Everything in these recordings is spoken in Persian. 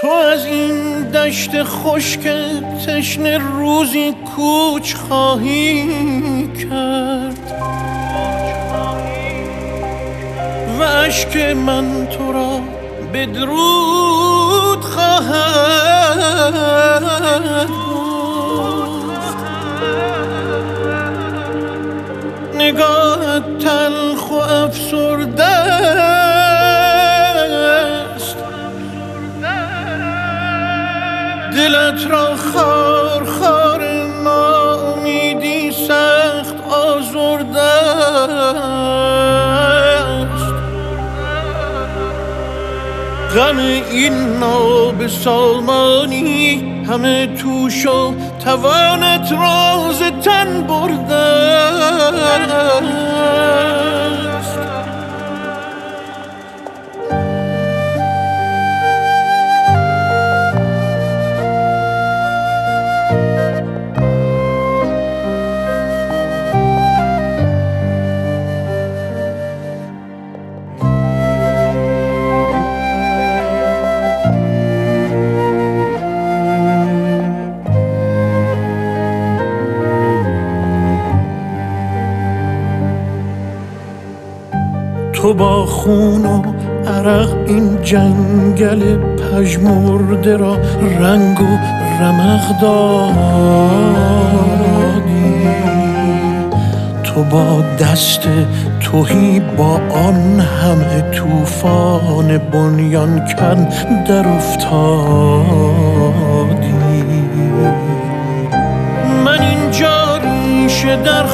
تو از این دشت خشک تشنه روزی کوچ خواهی کرد و اشک من تو را به درود خواهد گفت. نگاهت تلخ و افسرده است، دلت را خار خار ناامیدی سخت آزرده است. غم این نابسامانی همه توش و توانت راز تن برده است. تو با خون و عرق این جنگل پژمرده را رنگ و رمق دادی. تو با دست تهی با آن همه طوفان بنیان کن در افتادی. من اینجا ریشه در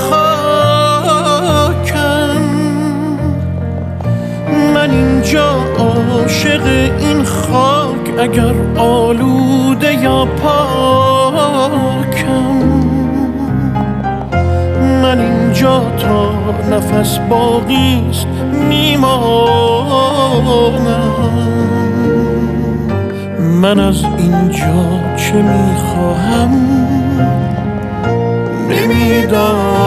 من اینجا عاشق این خاک، اگر آلوده یا پاکم. من اینجا تا نفس باقیست میمانم. من از اینجا چه میخواهم نمیدانم.